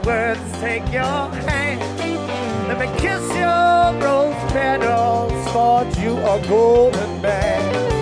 flowers take your hand. Let me kiss your rose petals, forge you a golden band.